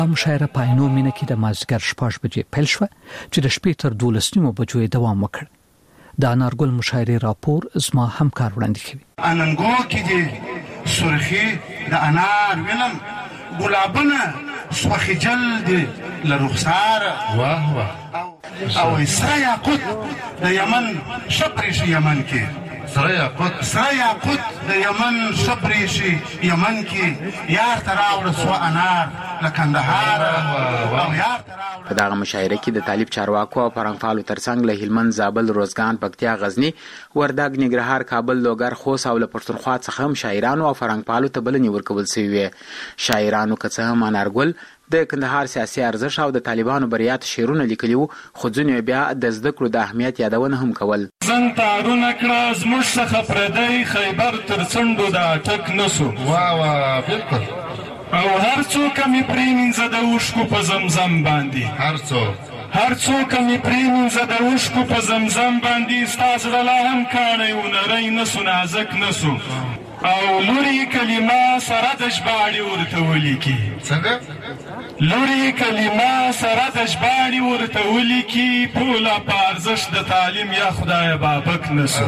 مشاعره په عینو مینه کې د مازدیګر 6 بجې پیل شوه چې د شپې تر 12 بجو دوام وکړ. د انارګل مشاعرې راپور زما همکار وړاندې کوي. اننګو کې دي سرخي د انار وینم ګلابونه سوخي جلد لرخسار واه واه او سره یاقوت د یمن شپریش یمن کې سره یاقوت د یمن شپریش یمن کې یار تراوړ سو انار لکندهار او یار په دغه مشاعره کې د طالب چارواکو او فرهنګپالو ترڅنګ له هلمند، زابل، روزګان، پکتیا، غزنی، وردګ، ننګرهار، کابل، لوګر، خوست او له پښتونخوا څخه هم شاعرانو او فرهنګپالو ته بلنې ورکول شوې وې. شاعرانو که څه هم انارګل د کندهار سیاسي ارزښت او د طالبانو بریات شعرونه لیکلي وو، خو ځینې بیا د زده کړو د اهمیت یادونه هم کول. زنګ تارونه کړه زموږ څخه پردی خیبر تر څنډو د اټک نسو. واه بالکل. او هر څوک مې پرېمینځه د اوښکو په زمزم باندې، هر څوک مې پرېمینځه د اوښکو په زمزم باندې، ستا زړه لا هم کاڼی و نری نسو نازک نسو. او لورې کلمه سره د ژباړې ورته ولیکي، لورې کلمه سره د ژباړې ورته ولیکي، پوله په ارزښت د تعلیم یا خدایه بابک نسو.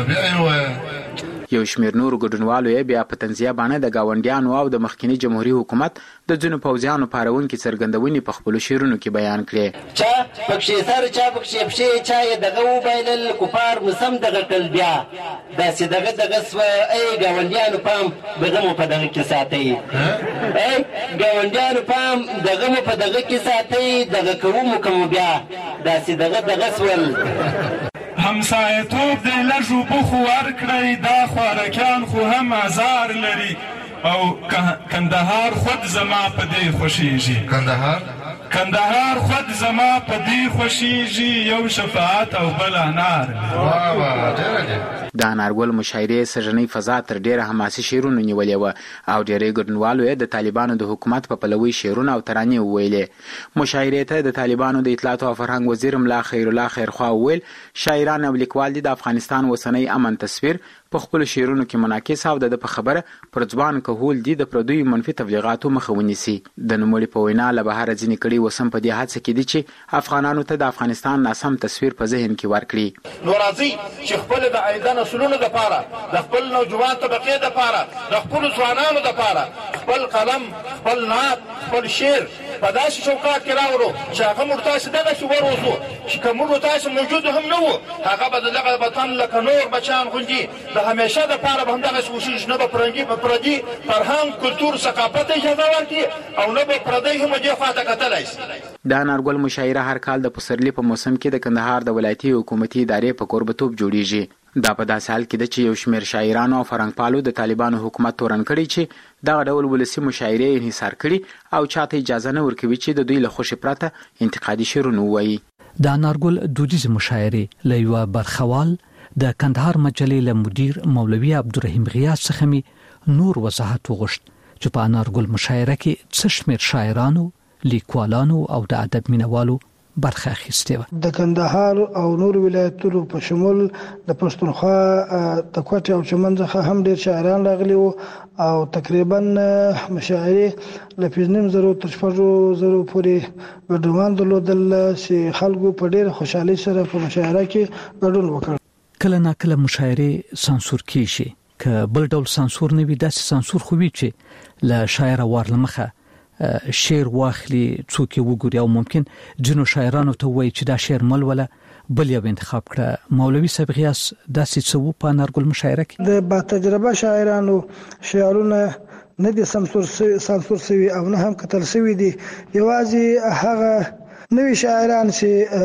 یو شمېر نورو ګډونوالو یې بیا په طنزیه باندې د ګاونډیانو او د مخکینی جمهوریت حکومت د ځینو پوځیانو پارونکي څرګندونې په خپلو شعرونو کې بیان کړې. چا پکښې سر چا پکښې پښې چا یې دغه وبایلل کفار مسم دغه کړل بیا داسې دغه سوه ای ګاونډیانو پام دغه مو په دغه کې ساتئ، ای ګاونډیانو پام دغه مو په دغه کې ساتئ، دغه کوو مو که مو بیا داسې دغه سول. همسایتوب دی لږ اوبه خو ورکړئ، دا خوارکیان خو هم ازار لري. او کندهار خود زما په دې خوښیږي، کندهار خود زما په دې خوښیږي، یو شفاعت او بل انار. د انارګل مشاعرې سږنۍ فضا تر ډیره حماسي شعرونو نیولې وه او ډیری ګډونوالو یې د طالبانو د حکومت په پلوي شعرونه او ترانې وویلې. مشاعرې ته د طالبانو د اطلاعات او فرهنګ وزیر ملا خیرالله خیرخوا وویل شاعران او لیکوال دي د افغانستان اوسنی امن تصویر په خپل شعرونو کې منعکس او د په خبره پر ځوان کهول دي د پردیو منفي تبلیغاتو مخه ونیسي. د نوموړي په وینا له بهر ځینې کړي وسم په دې هڅه کې دي چې افغانانو ته د افغانستان ناسم تصویر په ذهن کې ورکړي. نو راځي چې خپل د عیدان اصولونو لپاره د خپل نوجوان طبقې لپاره د خپل ځوانانو لپاره خپل قلم خپل نعت خپل شعر په داسې چوکاټ کې راوړو چې هغه موږ تاسې دغسې وروځو چې که موږ تاسې موجود هم نه وو هغه به د دغه وطن لکه نور بچیان غوندې د همیشه دپاره به همدغسې وشیږي، نه به پردي فرهنګ کلتور ثقافت اجازه ورکړي او نه به پردی هم دې خواته کتلی شي. د انارګل مشاعره هر کال د پسرلي په موسم کې د کندهار د ولایتي حکومتي ادارې په کوربتوب جوړیږي. دا په داسې حال کې ده چې یو شمېر شاعرانو او فرهنګپالو د طالبانو حکومت تورن کړی چې دغه ډول ولسي مشاعرې انحصار کړي او چاته اجازه نه ورکوي چې د دوی له خوښې پرته انتقادي شعرونه ووایي. د انارګل دودیزې مشاعرې له یوه برخوال د کندهار مجلې له مدیر مولوي عبدالرحیم غیاث څخه مې نور وضاحت وغوښت چې په انارګل مشاعره کې څه شمېر شاعرانو، لیکوالانو او د ادب مینوالو برخه اخیستې وه. د کندهار او نور ولایتونو په شمول د پښتونخوا د کوټې او چمن څخه هم ډېر شاعران راغلي وو او تقریبا مشاعرې له 5,500 تر 6,000 پورې ګډونوال درلودل چې خلکو په ډېر خوشحالۍ سره په مشاعره کې ګډون وکړ. کله ناکله مشاعرې سانسور کیږي، که بل ډول سانسور نه وي داسې سانسور خو وي چې له شاعر وار له مخه شعر واخلي څوک وګوري او ممکن ځینو شاعرانو ته وایي چې دا شعر ملوله بل یو انتخاب کړه. مولوي صاحب غیاث داسې څه وو په انارګل مشاعره کې؟ د با تجربه شاعرانو شعرونه نه دي سانسور شوي او نه هم کتل شوي دي، یوازې هغه نوي شاعران چې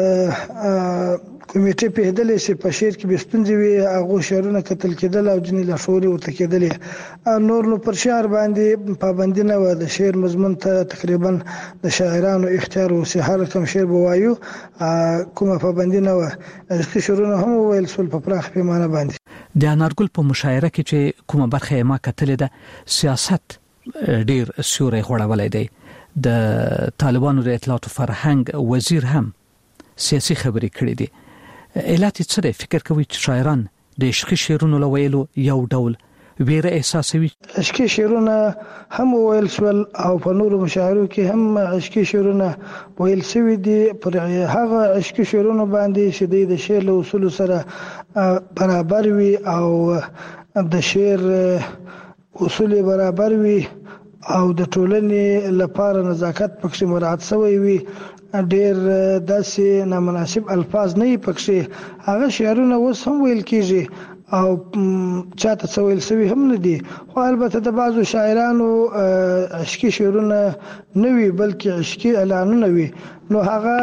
کمیټې پیدلې چې په شعر کې به ستونزې وي هغو شعرونه کتل کېدل او ځینې لاشعوري ورته کېدلې. نور نو پر شعر باندې پابندي نه وه، د شعر مضمون ته تقریبا د شاعرانو اختیار و چې هر کوم شعر به وایو، کومه پابندي نه وه. عشقي شعرونه هم وویل شول په پراخ پیمانه باندې. د انارګل په مشاعره کې چې کومه برخه یې ما کتلې ده سیاست ډېر سیوری غوړولی دی. د طالبانو د اطلاعات و فرهنګ وزیر هم سیاسي خبرې کړې دي. علت څه دی؟ فکر کوي چې شاعران د عشقي شعرونو له ویلو یو ډول ویره احساسوي. عشقي شعرونه هم ویل شول او په نورو مشاعرو کې هم عشقي شعرونه ویل شوي دي. پر هغه عشقي شعرونه باندې چې د شعر له اصول سره برابر وي او د شعر اصول برابر وي او د ټولنې لپاره نزاکت پکې مراعات شوی وي. ډېر داسې نامناسب الفاظ نه پکې. هغه شعرونه اوس هم ویل کېږي او چاته څه ویل شوي هم نه دي. خو البته د بعضو شاعرانو عشقي شعرونه نه وي بلکې عشقي اعلانونه وي، نو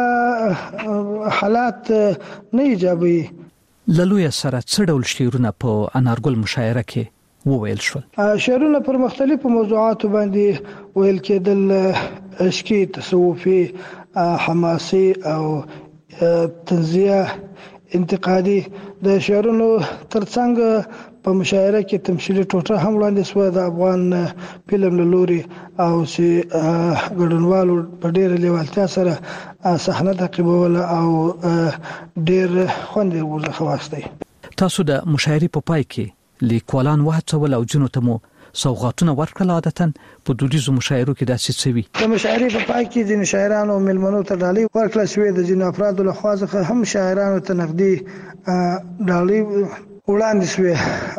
هغه حالات نه ایجابوي. له لویه سره څه ډول شعرونه په انارګل مشاعره کې وویل شول؟ شعرونه پر مختلفو موضوعاتو باندې ویل کېدل، عشقي، تصوفي، حماسي او طنزیه، انتقادي. د شعرونو ترڅنګ په مشاعره کې تمثیلي ټوټه هم وړاندې شوه د افغان فلم له لوري او چې ګډونوالو په ډېره لیوالتیا سره صحنه تعقیبوله او ډېر خوند یې ورڅخه واخیستی. تاسو د مشاعرې په پای کې لیکوالان وهڅول او ځینو ته مو سوغاتونه ورکړل. عادتاً په دودیزو مشاعرو کې داسې څه وي. د مشاعرې په پای کې ځینې شاعرانو او مېلمنو ته ډالۍ ورکړل شوې. د ځینو افرادو لخوا څخه هم شاعرانو ته نغدي ډالۍ وړاندې شوې.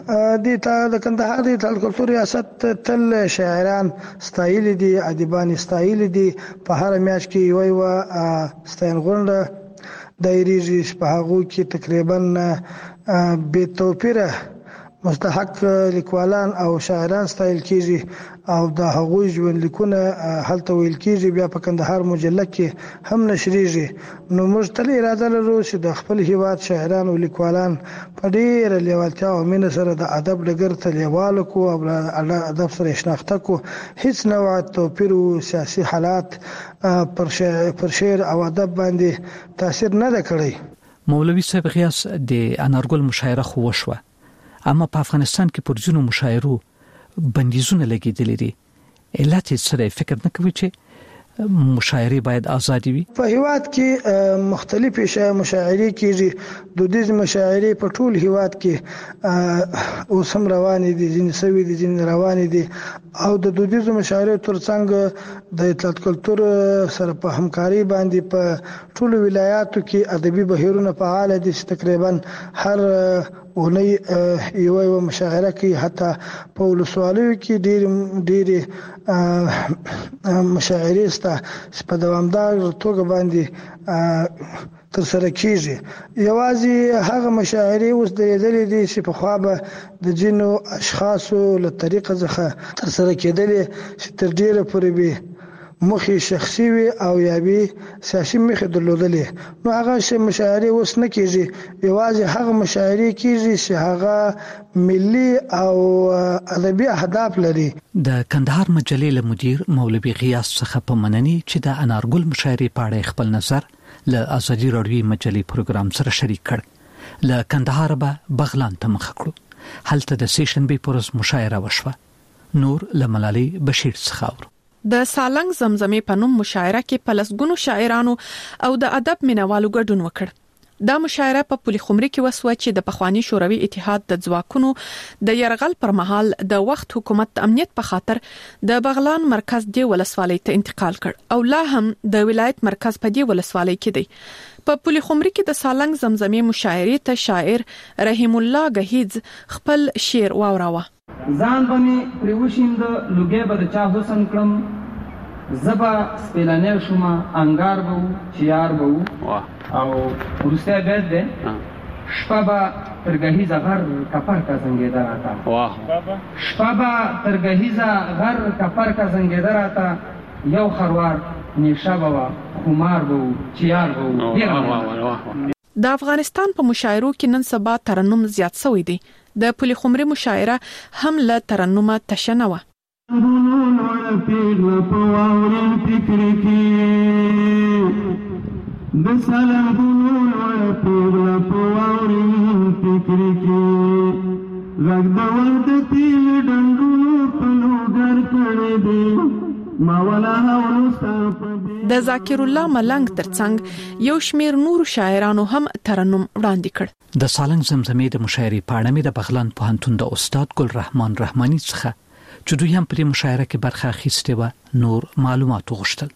د کندهار د کلتور ریاست تل شاعران ستایلي دي، ادیبان ستایلي دي. په هر میاشت کې یوه ستاینغونډه دایریږي په هغو کې تقریبا بې توپیره مستحق لیکوالان او شاعران ستایل کیږي او د هغوی ژوند لیکونه هلته ویل کیږي. بیا په کندهار مجله کې هم نشریږي. نو موږ تل اراده لرو چې د خپل هیواد شاعران او لیکوالان په ډېره لیوالتیا او مینه سره د ادب ډګر ته لیواله کو او ادب سره شناخته کو. هیڅ نوع توپیر او سیاسي حالات پر شعر او ادب باندې تاثیر نه ده کړی. مولوي صاحب غیاث د انارګل مشاعره خو وشوه، اما په افغانستان کې پر ځینو مشاعرو بندیزونه لګېدلي دي. علت یې څه دی؟ فکر نه کوي چې مشاعرې باید آزادې وي؟ په هیواد کې مختلفې مشاعرې کېږي. دودیز مشاعرې په ټول هیواد کې اوس هم روانې دي، ځینې سوي دي، ځینې روانې دي. او د دودیزو مشاعرې ترڅنګ د اطلاعات کلتور سره په همکاري باندې په ټولو ولایاتو کې ادبي بهیرونه فعال دي چې تقریبا هر اونۍ یوه مشاعره کوي. حتی په ولسوالیو کې ډېرې مشاعرې شته چې په دوامدار توګه باندې ترسره کیږي. یوازې هغه مشاعرې اوس درېدلې دي چې پخوا به د ځینو اشخاصو له طریقه څخه ترسره کېدلې چې تر ډېره پورې به مخې شخصي وي او یا به سیاسي مخې درلودلې. نو هغه مشاعرې اوس نه کېږي. یوازې هغه مشاعرې کېږي چې هغه ملي او ادبي اهداف لري. د کندهار مجلې له مدیر مولوي غیاث څخه په مننې چې د انارګل مشاعرې په اړه خپل نظر له ازادي راډیوي مجلې پروګرام سره شریک کړ. له کندهار به بغلان ته مخ کړو. هلته د سیشنبې پر ورځ مشاعره وشوه. نور له ملالۍ بشیر څخه اورو. د سالنګ زمزمې په نوم مشاعره کې په لسګونو شاعرانو او د ادب مینوالو ګډون وکړ. دا مشاعره په پولي خمري کې وسوه چې د پخوانی شوروي اتحاد د ځواکونو د يرغل پر مهال د وخت حکومت امنیت په خاطر د بغلان مرکز دی ولسوالۍ ته انتقال کړ او لا هم د ولایت مرکز په دی ولسوالۍ کې دی. په پولي خمري کې د سالنګ زمزمې مشاعرې ته شاعر رحیم الله غهیز خپل شعر واوراوه. ځان باندې پریوشیند لوګي به د چا حسن کړم، زبا سپیلانه شوما انګار بو چیار بو او ورسته بیت ده شپابا ترګهیز غر کفر کا زنګیدا راتا. واه شپابا ترګهیز غر کفر کا زنګیدا راتا. یو خروار نشابا خمار بو چیار بو. د افغانستان په مشاعرو کې نن سبا ترنم زیات شوی دی. د پولي خمري مشاعره هم له ترنمه تشنه و. د ذاکر الله ملنګ ترڅنګ یو شمیر نور شاعرانو هم ترنم وړاندې کړ. د سالنګ زمزمې د مشاعرې پاڼه مې د بغلان پوهنتون د استاد ګل رحمان رحماني څخه چې دوی هم په مشاعره کې برخه اخیستې و نور معلومات وغوښتل.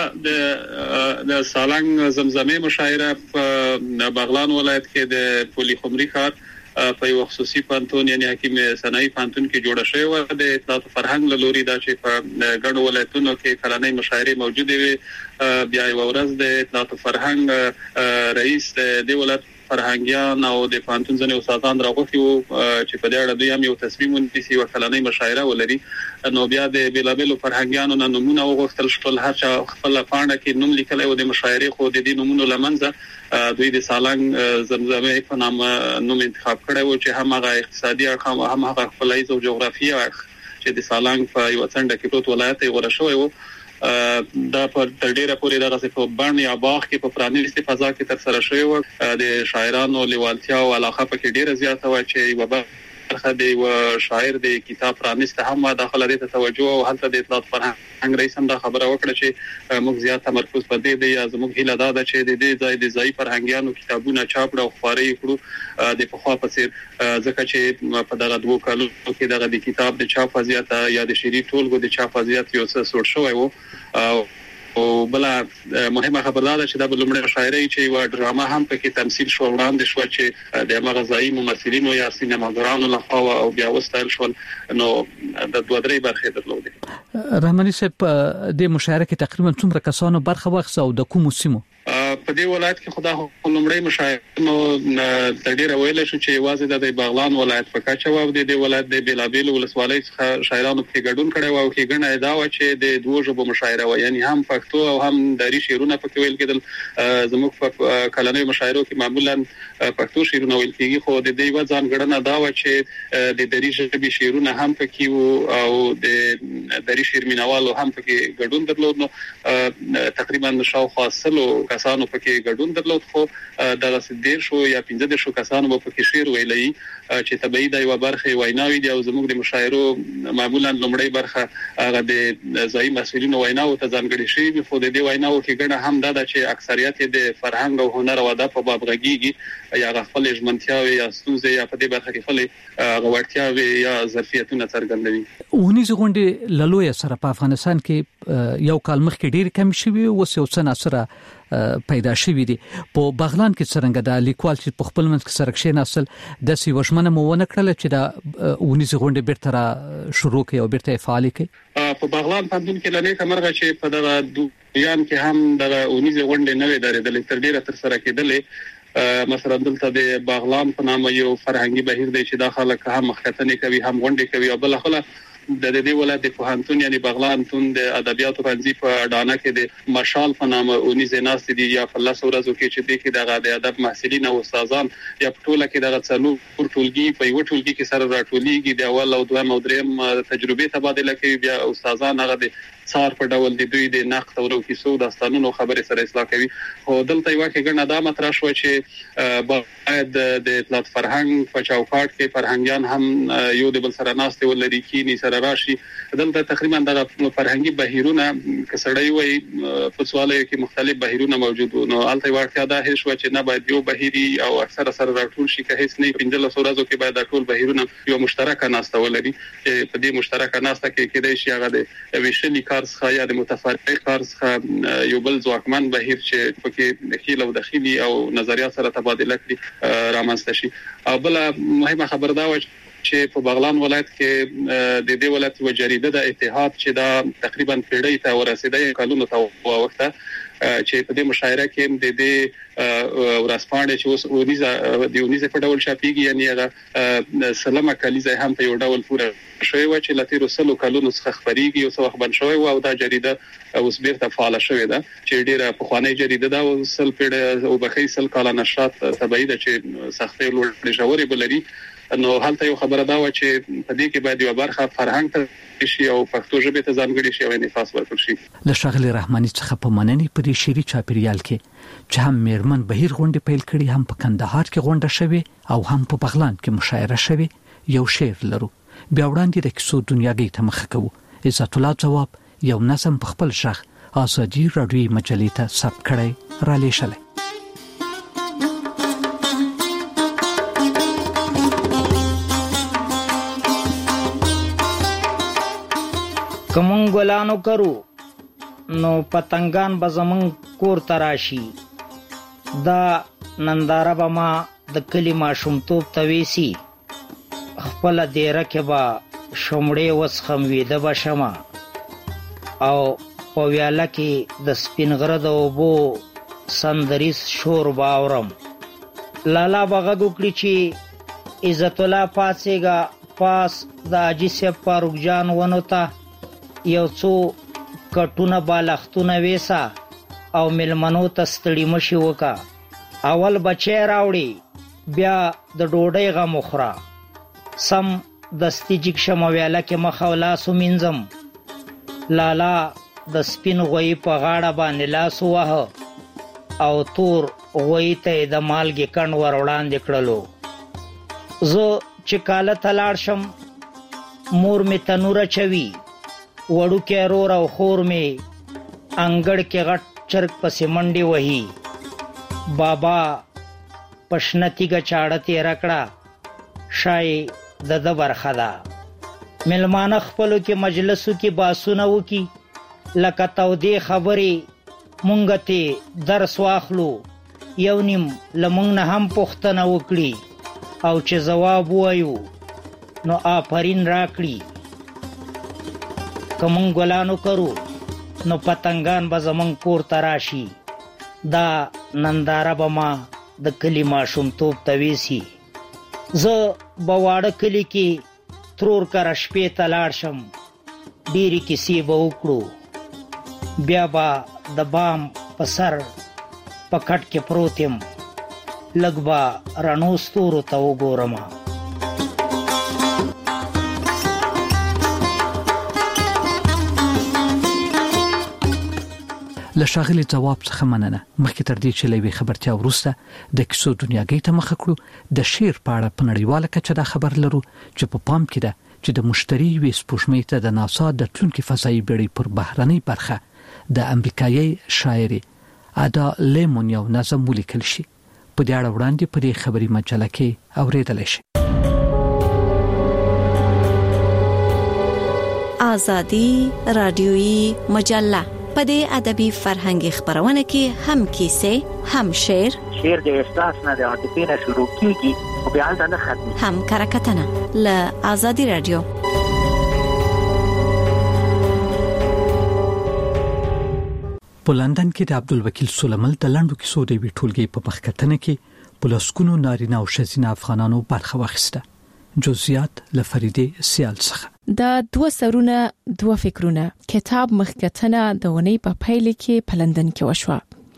د سالنګ زمزمې مشاعره په بغلان ولایت کې د پولي خمري ښار په یو خصوصي پانتون یعنی حکیم صنایي پانتون کې جوړه شوې و. د اطلاعات فرهنګ له لوري دا چې په ګڼو ولایتونو کې کلنۍ مشاعرې موجوده وي. بیا یو ورځ د اطلاعات فرهنګ رئیس د ولایت فرهنګیان او د پانتون ځنې استادان راغوښتي وو چې په دې اړه دوی هم یو تصمیم ونیسي او کلنۍ مشاعره ولري. نو بیا د بیلابیلو فرهنګیانو نه نومونه وغوښتل شول. هر چا خپل پاڼه کې نوم لیکلی و د مشاعرې، خو د دې نومونو لمنځه دوی د سالنګ زمزمې په نوم انتخاب کړی و چې هم هغه اقتصادي اړخ هم هغه خپلایي او جغرافیایي اړخ چې د سالنګ په یو څنډه کې پروت ولایت یې غوره شوی و. دا په تر ډیره پورې دغه په بڼ یا باغ کې په پرانیستي فضا کې تر سره شوی و. د شاعرانو لیوالتیا او علاقه پکې ډیره زیاته و چې یو برخه د شاعر د کتاب پرانیسته هم داخله دې ته توجه او هلته د اطلاعات فرهنګ رئیس هم دا خبره وکړه چې موږ زیات تمرکز په دې دی. زموږ هیله دا ده چې د دې ځای د ځای فرهنګیانو کتابونه چاپ او خپاره کړو د پخوا په څیر، ځکه چې په دغه دوه کالو کې دغه د کتاب د چاپ وضعیت یا د شعري ټولګو د چاپ وضعیت یو څه سوړ شوی و. او بل مهمه خبره ده چې د بلومړی شاعري چې یو ډرامه هم پکې تمثيل شو وړاندې شو چې د مغزایي ممثلینو یا سینماګرانو لخوا او بیا وستایل شو. نو د دوه درې برخې درلودې. رحماني صاحب د مشاعره کې تقریبا څومره کسانو برخه واخیسته او د کومو سیمو؟ په دې ولایت کې خدا لومړی مشاعره نو تدیر ویل شو چې واځي د بغلان ولایت په کچه و د دې ولایت د بیلابیل ولسوالۍ څخه شاعرانو په ګډون کړي و او کې ګڼه ادعا و چې د دوه ژبو مشاعره و، یعنی هم پښتو او هم دری شعرونه پکې ویل کېدل. زموږ په کلنۍ مشاعرو کې معمولا پښتو شعرونه ویل کېږي، خو د دې و ځانګړنه دا و چې د دری ژبې شعرونه هم پکې و او د دری شعر مینوالو هم پکې ګډون درلود. نو تقریبا شاوخوا سلو کسانو پکې ګډون درلود، خو د 10 یا 15 کسانو په کې شعر ویلي چې طبيعي د یو برخه ویناوي دی. او زموږ د مشاعرو معمولا لومړی برخه هغه د ځای مسؤلینو ویناو ته ځانګړي شي، خو د دې ویناو کې ګڼه هم دا چې اکثریت د فرهنګ او هنر او ادب په باب غږیږي یا خپل ژمنتیاوي یا ستونزې یا په دې برخه کې خپل غوړتیاوي یا ظرفیتونه څرګندوي. ونیز غونډې للوی سره په افغانستان کې یو کال مخکې ډیر کم شوی او اوس یو څه سره پیدا شوی دی. په بغلان کې څنګه د لیکوال چې په خپل منځ کې سره کښې نسل د سی وشمنه مو ونه کړل چې دا ونیز غونډې بیرته را شروع کړي او بیرته فعال کړي. په بغلان پوهنتون کې لنی کمرغه چې په دغه دویان کې هم د ونیز غونډې نه وې درېدل تر ډیره تر سره کېدلې. مثلا دلته د بغلان په نامه یو فرهنګي بهیر دی چې داخله هم مخکتنې کوي هم غونډې کوي. او بل خله د دې ولایت د پوهنتون یعنی بغلان تون د ادبیاتو پنځي په ډانه کې د مشال په نامه اونیز ناس دي یا په لاس ورځو کې چې د کې د ادب محصلین او استادان یا په ټوله کې د څلور ټولګي په یو ټولګي کې سره راټولېږي د اول او دویم او دریم تجربه تبادله کوي. بیا استادان هغه د څار په ډول د دوی د نقد او کیسو داستانونو خبرې سره اصلاح کوي. خو دلته یو کې ګڼه دا مطرح شو چې باید د اطلاعات فرهنګ په چوکاټ کې فرهنګیان هم یو د بل سره ناستې ولري کینی سره راشي. دلته تقریبا د فرهنګي بهیرونه کسړی وي په سوالو کې مختلف بهیرونه موجود وو. نو الته واقعیا دا هیڅ و چې نه باید یو بهيري او اکثر سره راټول شي که هیڅ نه 15 ورځو کې باید ټول بهیرونه یو مشترکه ناسته ولري چې په دې مشترکه ناسته کې کېدای شي هغه د ویشلي کار څخه یا د متفرق کار څخه یو بل ځواکمن بهیر چې پکې دخیل او داخلي او نظریات سره تبادله کړي رامنځته شي. او بل مهمه خبر دا و چې په بغلان ولایت کې د دې ولایت و جریده د اتحاد چې دا تقریبا پیړۍ ته ورسېده کلونو ته وخته چې په دې مشاعره کې د دې ورسپانډه چې اوس ونیزه په ډول شاپیږي یعنی هغه سلامه کلیزه هم په یو ډول پوره شوی و چې لته رسلو کلونو څخه خبريږي او څو خبر شوی او دا جریده اوس بیرته فعال شوی ده چې ډیره په خواني جریده دا وسل پیړه او بخي سل کاله نشرات تبعید چې سختي لوړ جوړې بلري. نو حالته یو خبره دا و چې په دې کې باید یو برخه فرهنګ ته شي او پښتو ژبه ته ځانګړي شي او انعکاس ورکړي شي. له شغله رحماني څخه په مننې په دې شری چاپیریال کې چې هم میرمن بهیر غونډه پیل کړي هم په کندهار کې غونډه شوه او هم په بغلان کې مشاعره شوه. یو شعر لرو بیا وړاندې د کیسو دنیاګۍ ته مخ کوو. عزت الله جواب یو نظم په خپل ژغ ازادي راډیو مجلې ته ثبت کړی را لېږلی. کمون ګلانو کرو نو پتنګان به زمون کور تراشي. دا ننداره به ما د کلی ماشومتوب ته ویسي. خپله دیره کې به شمړې وڅښم ویده به شمه او په ویاله کې د سپین غره د اوبو سندریز شور به اورم. لالا به غږ وکړي چې عزت الله پاڅېږه، پاس د حاجي صاحب فاروق جان ونو ته یو څو کټونه بالښتونه ویسه او مېلمنو ته ستړي مشي وکړه. اول بچی راوړي بیا د ډوډۍ غم وخوره. سم دستي جګ شم ویاله کې مخ او لاس ومینځم. لالا د سپین غویي په غاړه باندې لاس ووهه او تور غویي ته یې د مالګې کڼ ور وړاندې کړلو. زه چې کاله ته لاړ شم مور مې تنور اچوي، وړوکی رور او خور مې انګړ کې غټ چرګ پسې منډې وهي. بابا پشنه تیږه چاړه تېره کړه، شای د ده برخه ده. مېلمانه خپلو کې مجلسو کې باسونه وکي لکه تودې خبرې مونږ ته درس واخلو، یو نیم له مونږ نه هم پوښتنه وکړي او چې ځواب ووایو نو آفرین راکړي. که مونږ ګلانو کرو نو پتنګان به زمونږ کور ته راشي. دا ننداره به ما د کلي ماشومتوب ته ویسي. زه به واړه کلي کې ترور کره شپې ته لاړ شم، ډېرې کیسې به وکړو. بیا به د بام په سر په کټ کې پروت یم، لږ به رڼو ستورو ته وګورم. له ښاغلي ځواب څخه مننه. مخکې تر دې چې له یوې خبرتیا وروسته د کیسو دنیاګۍ ته مخه کړو، د شعر په اړه په نړیواله کچه دا خبر لرو چې په پام کې ده چې د مشتري یوې سپوږمۍ ته د ناسا د تلونکي فضایي بېړۍ پر بهرنۍ برخه د امریکایي شاعرې ادا لیمون یو نظم ولیکل شي. په دې اړه وړاندې په دې خبري مجله کې اورېدل شي. آزادي رادیويي مجله په دې ادبي فرهنګي خبرونه کې هم کیسې، هم شعر د احساس نه د عاطفې نه شروع کیږي او بیا نه ختمي، هم کرکټنه له آزادي رادیو. په لندن کې د عبدالوکیل سلیمل د لنډو کیسو د وی ټولګي په مخکتنه کې پلسکونو نارینه او ښځینه افغانانو برخه واخیسته. جزئیات لفریده سیال څخه. دا دوه سرونه دوه فکرونه کتاب مخکتنه د ونی په پیل کې په لندن کې وشوه.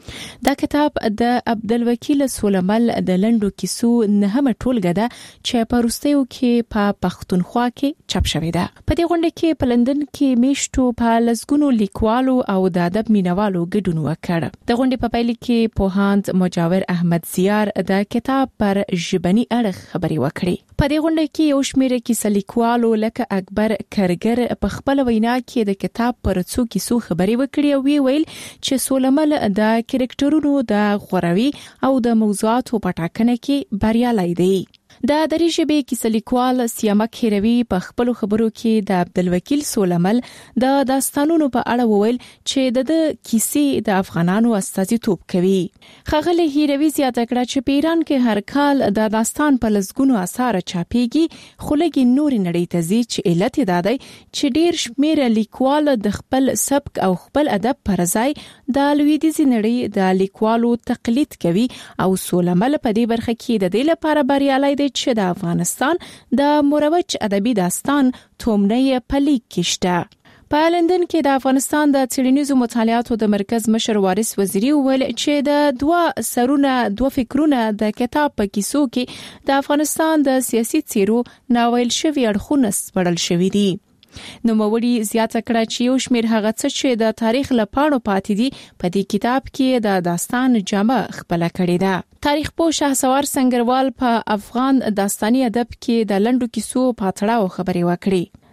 دا کتاب د عبدالوکیل سلیمل د لنډو کیسو نهمه ټولګه ده چې په روسیو کې په پښتونخوا کې چاپ شوې ده. په دې غونډه کې په لندن کې میشتو په لسګونو لیکوالو او د ادب مینوالو ګډون وکړ. د غونډې په پیل کې پوهاند مجاور احمد زیار د کتاب پر ژبني اړخ خبرې وکړې. په دې غونډه کې یو شمېر کیسه لیکوالو لکه اکبر کرګر په خپل وینا کې د کتاب پر څو کیسو خبرې وکړې او ویل چې سلیمل د کرکټرونو د غوروي او د موضوعاتو په ټاکنه کې بریالي دی. د دري ژبې کیسه لیکوال سیامک هیروي په خپل خبرو کې د عبدالوکیل سلیمل د داستانونو په اړه وویل چې د کیسې د افغانانو استازیتوب کوي. ښاغلي هیروي زیاته کړه چې په ایران کې هر کال د داستان په لسګونو اثار چاپېږي، خو لږ نور نړۍ ته ځي چې علت یې دا دی چې ډېر شمېر لیکوال د خپل سبک او خپل ادب پر ځای د لویدیځي نړۍ د لیکوالو تقلید کوي او سلیمل په دې برخه کې د دې لپاره بریالي دی چې د افغانستان د مروج ادبي داستان تومنه پلیک کېشته. په لندن کې د افغانستان د څېړنیزو مطالعاتو د مرکز مشر وارث وزیری ویل چې د دوه سرونه دوه فکرونه د کتاب په کیسو کې د افغانستان د سیاسي څیرو ناویل شوی اړخونه سپړل شوی دي. نو موري زیاته کړه چې یو شمېر هغه څه چې د تاریخ لپاره پاتې دي په دې کتاب کې د داستان جامه خپل کړی ده. تاریخ پوه شهسوار سنگروال په افغان داستاني ادب کې د لنډو کیسو په تړاو خبرې وکړې.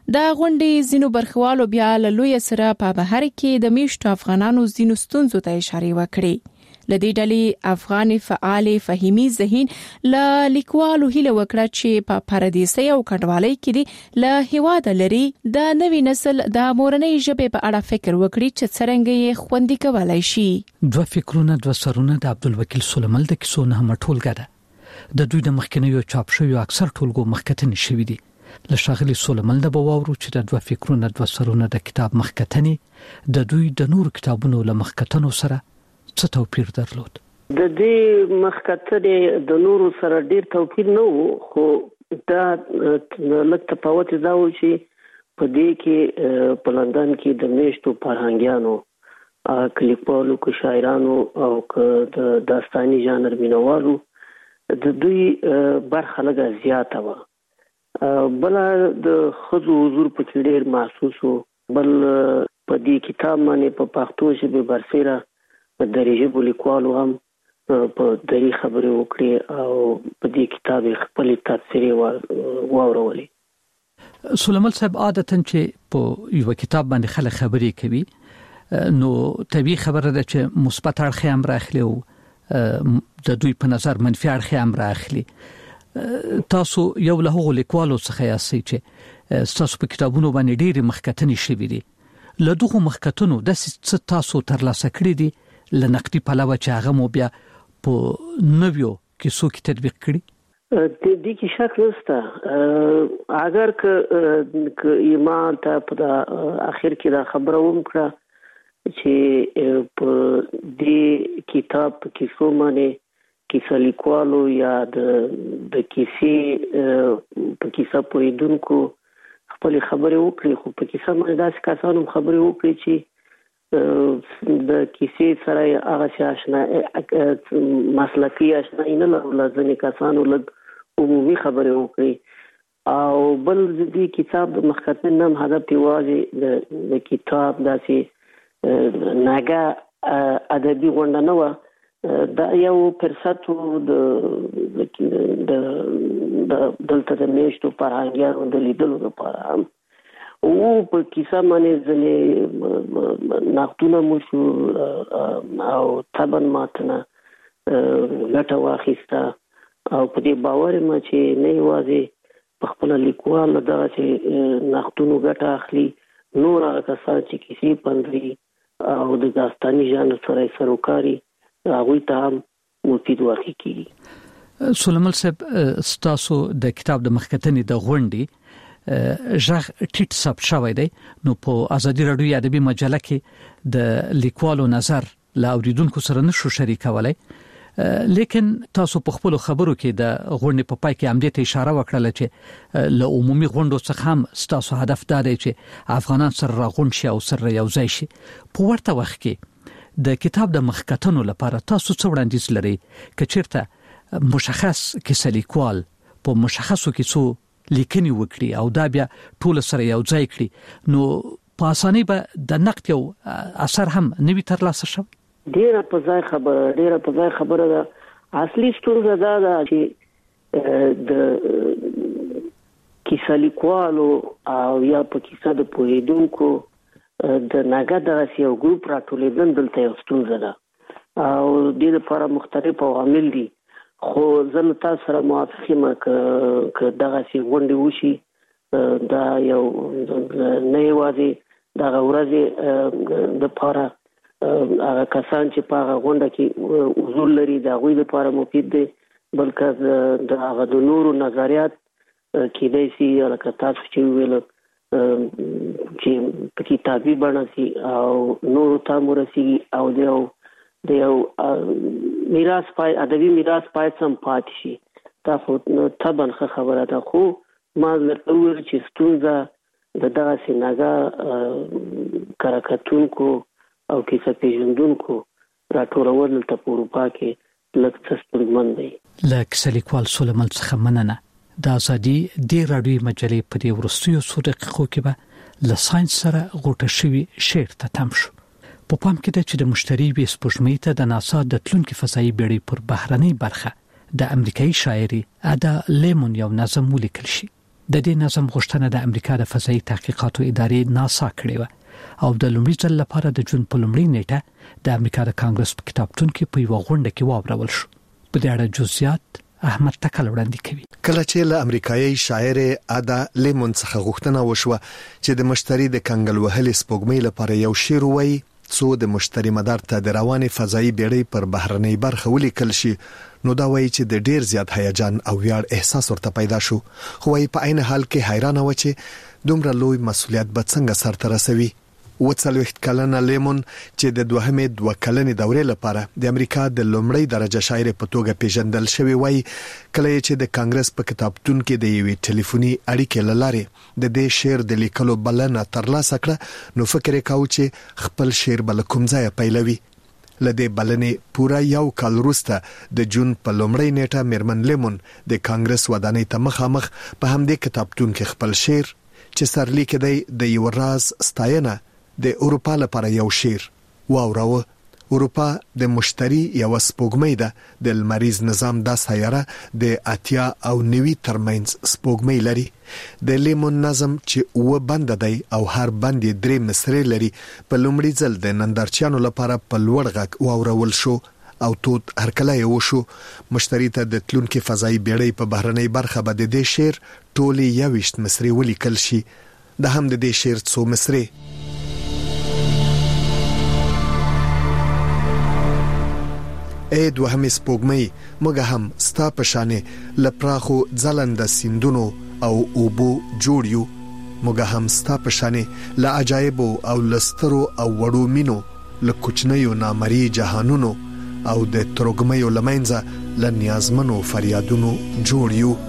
دا غونډې زینو برخوالو بیا له لوی سره په بهر کې د میشتو افغانانو زینو ستونزو ته اشاره وکړي. لدې ډلې افغان فعال فهیمي ذهین له لیکوالو هیله وکړه چې په پردیسي او کډوالۍ کې له هیواد لري د نوي نسل د مورنۍ ژبې په اړه فکر وکړي چې څنګه یې خوندي کولای شي. دوه فکرونه دوه سرونه د عبدالوکیل سلیمل د کیسو نه مټولګه ده. د دوی د مخکنیو چاپ شویو اکثر ټولګو مخکتنې شوي دي. له شاغلي سلیمل د بواورو چې د دوه فکرونه دوه سرونه د کتاب مخکتنې د دوی د نور کتابونو له مخکتنو سره څه توپیر درلود؟ د دې مخکتنې د نورو سره ډیر توپیر نه وو، خو دا لږ تفاوت دا و چې په دې کې په لندن کې د میشتو فرهنګیانو کلیکوالو که شاعرانو او که د داستاني ژانر مینوالو د دوی برخه لږه زیاته وه. بل د خزو حضور په کې ډیر محسوس وو. بل په دې کتاب باندې په پښتو ژبه برسېره د ژبو لیکوالو هم په دری خبرې وکړي او په دې کتاب خپل تاثیر واورولې. سلیمل صاحب عادتاً چې په یو کتاب باندې خلک خبرې کوي نو طبیعي خبره ده چې مثبت اړخ هم راخلي او د دوی په نظر منفي اړخ هم راخلي. تاسو یو له هغو لیکوالو څخه یاستئ چې تاسو په کتابونو باندې ډېرې مخکتنې شوي دي. له دغو مخکتنو داسې څه تاسو ترلاسه کړي دي له نقدي پلوه چې هغه مو بیا په نویو کیسو کې تطبیق کړي؟ د دې کې شک نشته. اگر که ایمان ته په اخر کې دا خبره وکړه چې په دې کتاب په کیسو باندې کیسه لیکوالو یا د کیسې په کیسه پوهیدونکو خپل خبرې وکړي، خو په کیسه باندې داسې کسانو خبرې وکړي چې د کیسې سره هغه شي آشنا مسلکي آشنایي نه لرله. ځینې کسانو لږ عمومي خبرې وکړي. او بل د دې کتاب د مخکتن هم هدف یوازې د کتاب داسې ناګه ادبي غونډه نه وه، دا یو فرصت د دلته د میشتو فرهنګیانو د لیدلو لپاره هم او په کیسه باندې ځینې نقدونه مو شو او طبعا ماتنه ګټه واخیسته. او په دې باور یم چې نه یوازې په خپل لیکوال دغه چې نقدونو ګټه اخلي، نور هغه کسان چې کیسې پندري او د داستاني ژانر سره سروکاري هغوی ته هم مفید واقع کیږي. سلیمل صاحب ستاسو د کتاب د مخکتنې د غونډې ژغ ټیټ ثبت شوی دی، نو په ازادي راډیو ادبي مجله کې د لیکوالو نظر له اوریدونکو سره نشو شریکولای، لیکن تاسو په خپل خبرو کې د غونډې په پای کې هم دې اشاره وکړه چې له عمومي غونډو څخه هم ستاسو هدف دا دی چې افغانان سره راغونډ شي او سره یو ځای شي. په ورته وخت کې د کتاب د مخکتنو لپاره تاسو څه وړاندیز لرئ که چیرته مشخص کیسه لیکوال په مشخصو کیسو لیکنې وکړي او دا بیا ټول سره یو ځای کړي نو په اسانۍ به د نقد یو اثر هم نوي ترلاسه شي؟ ډیره په ځای خبره ده. اصلي ستونزه دا ده چې د کیسه لیکوالو او یا په کیسه د پوهیدونکو د ناګه دغه یو ګروپ راټولېدل دلته یو ستونزه ده او د دې لپاره مختلف عوامل دي. خو زه له تاسو سره موافق یم که دغه غونډې وشي دا یو نه یوازې دغه ورځې دپاره هغه کسان چې په هغه غونډه کې حضور لري د هغوی لپاره مفید دی، بلکې د هغه د نورو نظریات کېدای شي لکه تاسو چې وویل چې په کتابي بڼه سي او نورو ته ورسیږي او د یو میراث ادبي میراث باید سم پاتې شي. دا خو طبعا ښه خبره ده، خو ما درته وویل چې ستونزه د دغسې ناګه کره او کیسه پیژندونکو راټولول دلته په اروپا کې لږ څه ستونزمن دی. له کیسه لیکوال سلیمل څخه مننه. د ازادي د راډیو مجلې په دې وروستیو څو دقیقو کې به له ساينس سره غوټه شوي شعر ته تم شو. په پام کې ده چې د مشتري وې سپوږمۍ ته د ناسا د تلونکي فضایي بیړۍ پر بهرنۍ برخه د امریکایي شاعري ادا لیمون یو نظم ولیکل شي. د دې نظم غوښتنه د امریکا د فضایي تحقیقاتو ادارې ناسا کړې و او د لومړي ځل لپاره د جون په لومړۍ نیټه د امریکا د کانګرس په کتابتون کې په یو غونډه کې واورول شو. په دې اړه جزئیات احمد تکل وړاندې کوي. کله چې له امریکایي شاعر ادا لیمون څخه غوښتنه وشوه چې د مشتری د کنګل وهلې سپوږمۍ لپاره یو شعر وایي څو د مشتری مدار ته د روانې فضایي بیړۍ پر بهرنۍ برخه ولیکل شي، نو دا وایي چې د ډیر زیات هیجان او ویاړ احساس ورته پیدا شو، خو وايي په عین حال کې حیرانه و چې دومره لوی مسولیت به څنګه سرته رسوي. 40 کلنه لیمون چې د دوهمې 2 کلنې دورې لپاره د امریکا د لومړی درجه شاعر په توګه پیژندل شوی وای، کله چې د کانګرس په کتابتون کې د یوې ټلیفوني اړیکې لاره د دې شعر د لیکلو بلنه ترلاسه کړه، نو فکر وکاو چې خپل شعر بل کوم ځای پیلوي. لدې بلنې پورا یو کال وروسته د جون په لومړۍ نیټه میرمن لیمون د کانګرس ودانۍ ته مخامخ په همدې کتابتون کې خپل شعر چې سرلیک دی د یو راز ستاینه د اروپا لپاره یو شعر واوراوه. اروپا د مشتری یو سپوږمۍ ده، د لمریز نظام د سیاره د 80 او 90 ترمنځ سپوږمۍ لري. د لیمون نظم چې و بند دی او هر بند 3 مصرې لري، په لومړي ځل د نندارچیانو لپاره په لوړ غږ واورول شو او تود هرکلی وشو. مشتری ته د تلونکي فضایي بیړۍ په بهرنۍ برخه به د دې شعر ټولې 21 مصرې ولیکل شي. د هم د دې شعر څو مصرې اے دوهمې سپوږمۍ، موږ هم ستا په شانې لپراخو ځلنده سیندونو او اوبو جوړ یو، موږ هم ستا په شانې له عجایبو او لسترو او وړو مینو، له کوچنیو نامرئی جهانونو او د ترګمیو لمنځه له نیازمنو فریادونو جوړ یو.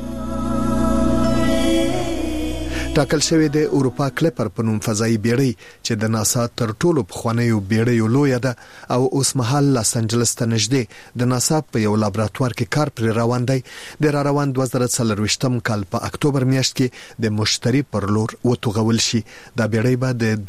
ټاکل شوی د اروپا کلیپر په نوم فضایي بیړۍ چې د ناسا تر ټولو پخوانیو بیړیو لویه ده او اوس مهال لاس انجلس ته نږدې د ناسا په یو لابراتوار کې کار پر روان دی. د روان 2024 کال په اکتوبر میاشت کې د مشتری پر لور وتوغول شي. دا بیړۍ به د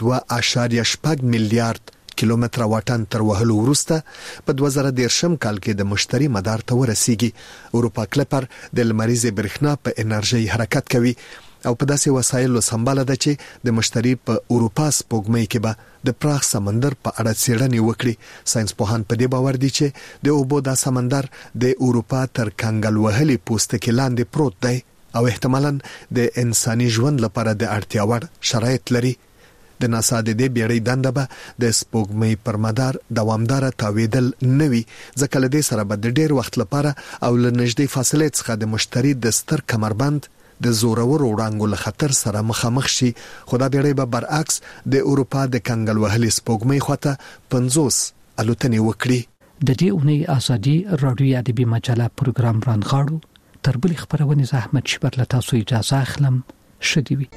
2.8 میلیارډ کیلومتر واټن تر وهلو وروسته په 2013 کال کې د مشتری مدار ته ورسیږي. اروپا کلیپر د لمریزې برېښنا په انرژي حرکت کوي او په داسې وسایلو سمباله ده چې د مشتری په اروپا سپوږمۍ کې به د پراخ سمندر په اړه څېړنې وکړي. ساينس پوهان په دې باور دي چې د اوبو دا سمندر د اروپا تر کنګل وهلې پوستکي لاندې پروت دی او احتمالاً د انساني ژوند لپاره د اړتیا وړ شرایط لري. د ناسا د دې بیړۍ دنده به د سپوږمۍ پر مدار دوامدار تاویدل نوي، ځکه له دې سره به د ډیر وخت لپاره او له نږدې فاصلې څخه د مشتری د ستر کمربند د زورور وړانګو له خطر سره مخامخ شي. خو دا بیړۍ به برعکس د اروپا د کنګل وهلې سپوږمۍ خواته 50 الوتنې وکړي. د دې اونۍ ازادي رادیو ادبي مجله پروګرام رانغاړو. تر بلې خبرونه زحمت شبر له تاسو اجازه اخلم. شدي وي.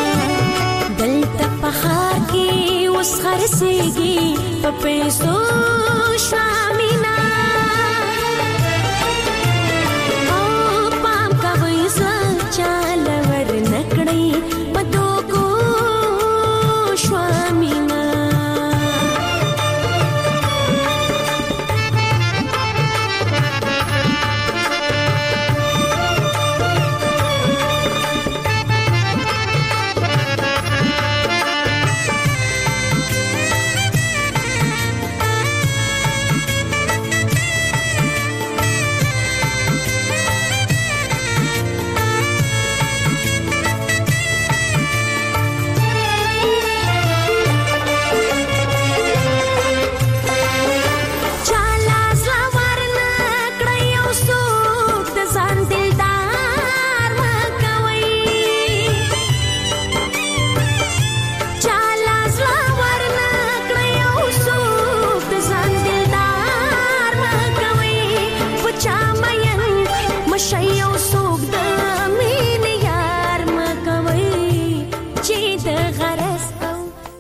خرسيږي په پیسو